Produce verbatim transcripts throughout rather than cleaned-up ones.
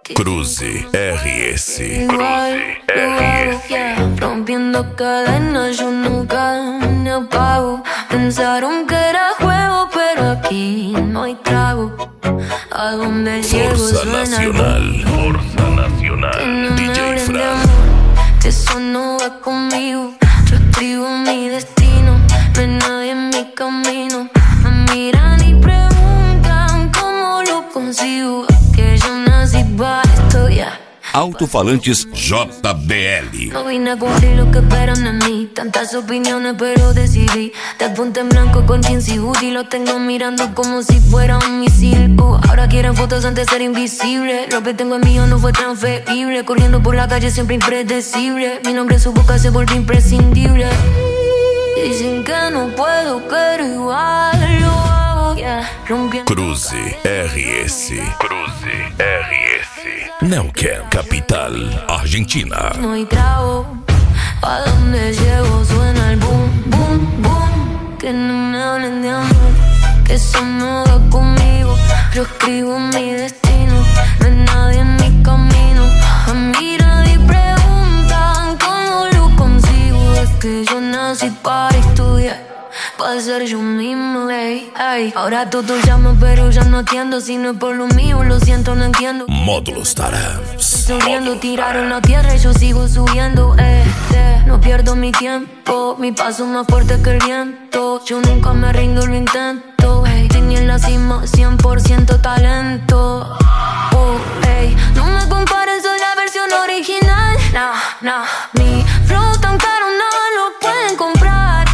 Cruze R S. Cruze R S. Yeah. Rompiendo cadenas, yo nunca me apago. Pensaron que era juego, pero aquí no hay trago. A donde llego Força suena Nacional. Força Nacional. D J Fran. que eso no va conmigo. Yo escribo mi destino, no hay nadie en mi camino. Me miran y preguntan cómo lo consigo. Que yo nací para esto, ya. Alto-falantes J B L. No vine a cumplir lo que esperan de mí. Tantas opiniones pero decidí te apunte en blanco con jeans y hoodie. Lo tengo mirando como si fuera un misil. uh, Ahora quieren fotos antes de ser invisible. Lo que tengo en mí no fue transferible. Corriendo por la calle siempre impredecible. Mi nombre en su boca se volvió imprescindible. Dicen que no puedo, pero igual lo hago, yeah. Rompiendo Cruze R S. Cruze R S. Neuquén, capital, Argentina. no hay trago. A donde llego suena el boom, boom, boom. Que no me hablen de amor, que eso no va conmigo. Yo escribo mi destino, no hay nadie en mi camino. Me miran y preguntan cómo lo consigo. Es que yo nací para estudiar, para ser yo mismo, ey, ey. Ahora todos llaman pero ya no atiendo. Si no es por lo mío, lo siento, no entiendo. Módulos Tarams. Subiendo, tiraron la tierra y yo sigo subiendo, eh, eh. No pierdo mi tiempo, mi paso más fuerte que el viento. Yo nunca me rindo, lo intento, hey. Tenía en la cima cien por ciento talento, oh, hey. No me compares, soy la versión original. Nah, nah, mi flow tan caro no lo pueden comprar.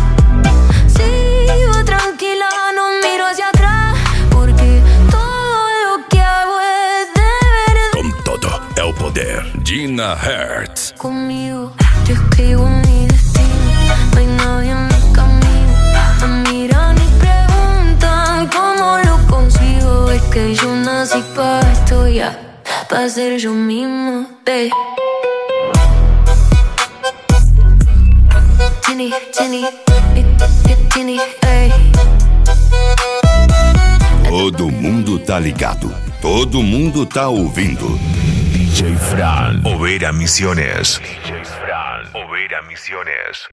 Sigo tranquila, no miro hacia atrás, porque todo lo que hago es de verdad. Com todo é o poder. Dina Hertz. Conmigo, yo escribo mi destino, no hay nadie en mi camino. Me miran y preguntan cómo lo consigo. Es que yo nací para esto, ya, para ser yo mismo, ey. Jenny, Jenny, Jenny, ey. Todo mundo tá ligado. Todo mundo tá ouvindo. D J Fran, Overa Misiones. D J Fran, Overa Misiones.